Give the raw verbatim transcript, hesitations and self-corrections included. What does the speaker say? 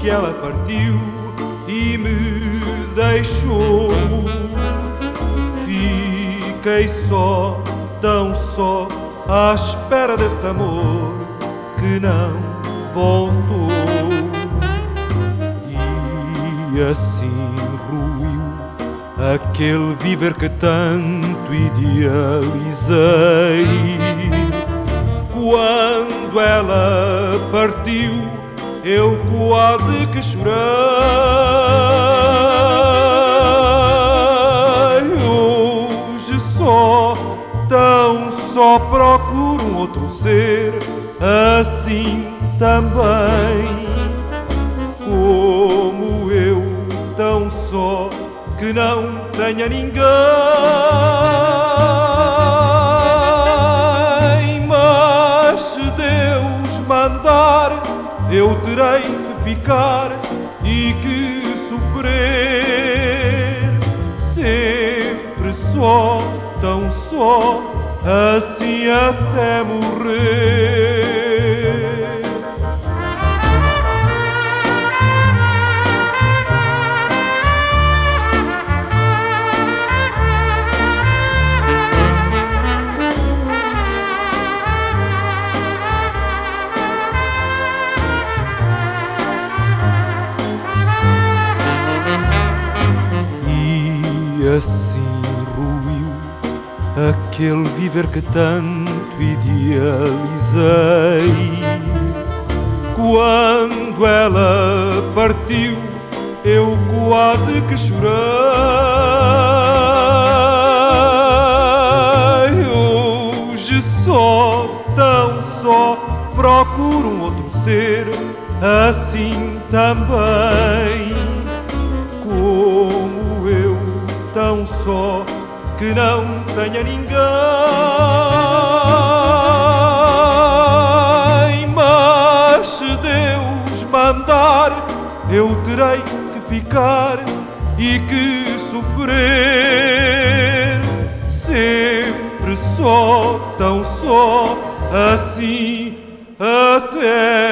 que ela partiu e me deixou. Fiquei só, tão só, à espera desse amor que não voltou. E assim ruiu aquele viver que tanto idealizei. Quando ela partiu, eu quase que chorei. Hoje só, tão só procuro um outro ser assim também como eu, tão só que não tenha ninguém. Mas se Deus mandar, eu terei que ficar e que sofrer, sempre só, tão só, assim até morrer. E assim ruiu aquele viver que tanto idealizei. Quando ela partiu, eu quase que chorei. Hoje só, tão só, procuro um outro ser assim também como eu, tão só que não tenha ninguém. Mas se Deus mandar, eu terei que ficar e que sofrer, sempre só, tão só, assim até